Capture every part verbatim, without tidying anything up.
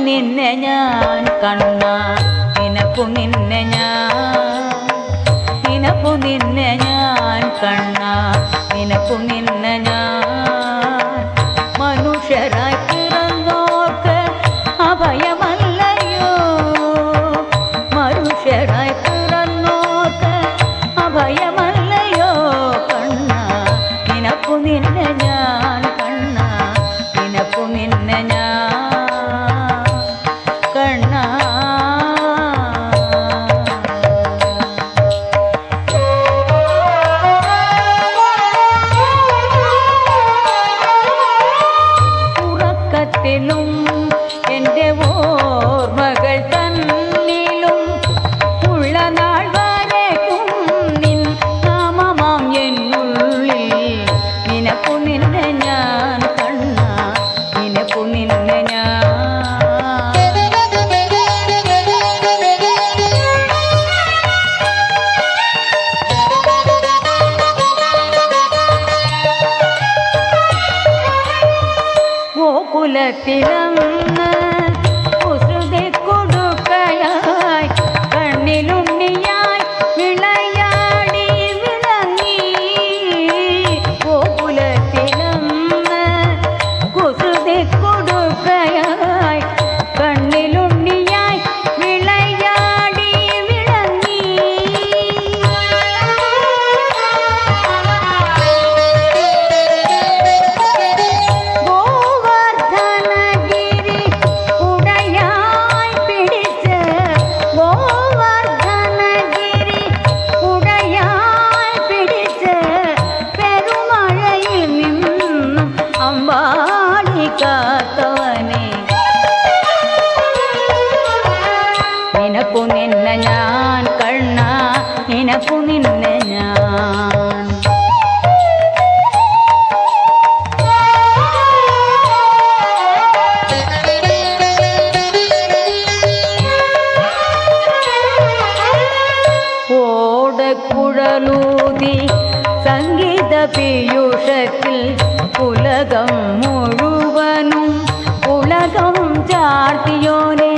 നിന്നെ ഞാൻ കണ്ണ നിനപ്പു നിന്നെ ഞാൻ നിനപ്പു നിന്നെ ഞാൻ കണ്ണ നിനപ്പു നിന്നെ ഞാൻ മനുഷ്യരായി പിറന്നോർക്ക് അഭയമല്ലയോ മനുഷ്യരായി പിറന്നോർക്ക് അഭയമല്ലയോ കണ്ണ നിനപ്പു നിന്നെ ഞാൻ കണ്ണ നിനപ്പു നിന്നെ ഞാൻ കണ്ണ ഉറക്കത്തിലും എൻ്റെ ഓർമ്മകൾ തന്നിലും ഉള്ള നാൾ വരേക്കും നിൻ നാമമാം എന്നുള്ളിൽ നിനപ്പു നിന്നെ ഞാൻ കണ്ണ നിനപ്പു നിന്നെ ഞാൻ ഗോകുലത്തിലന്ന് കുസൃതി കൊടുക്കയായി കണ്ണിലുണ്ണിയായി വിളയാടി വിളങ്ങി ഗോകുലത്തിലന്ന് കുസൃതി കൊടുക്കയായി കണ്ണിലുണ്ണിയായി വിളയാടി വിളങ്ങി ഗോവർദ്ധനഗിരി ഉടയായി പിടിച്ച് ഗോവർദ്ധനഗിരി ഉടയായി പിടിച്ച് പെരുമഴയിൽ നിന്നും അമ്പാടി കാത്തവനെ നിനപ്പു നിന്നെ ഞാൻ കണ്ണ നിനപ്പു നിന്നെ ഞാൻ ഓടക്കുഴലൂതി സംഗീത പീയൂഷത്തിൽ ഉലകം മുഴുവനും ഉലകം ചാർത്തിയോനെ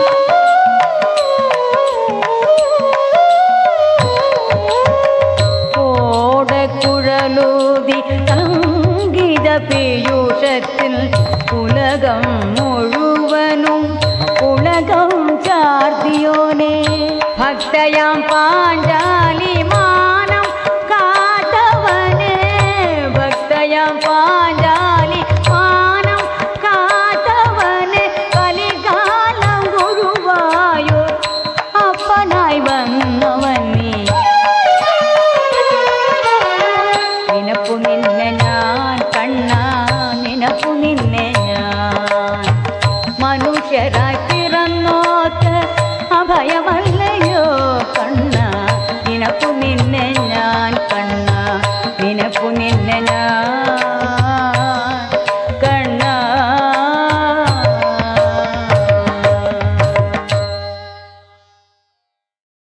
ഓടക്കുഴലൂതി സംഗീത പീയൂഷത്തിൽ ഉലകം മുഴുവനും ഉലകം ചാർത്തിയോനെ ഭക്തയാം പാഞ്ചാലി മാനം കാത്തവനെ ഭക്തയാം പാഞ്ചാലി മാനം കാത്തവനെ കലികാലം ഗുരുവായൂർ അപ്പനായി വന്നവൻ നീ നിനപ്പു നിന്നെ ഞാൻ കണ്ണ നിനപ്പു നിന്നെ ഞാൻ മനുഷ്യരായി പിറന്നോർക്ക് അഭയമല്ലയോ കണ്ണ നിനപ്പു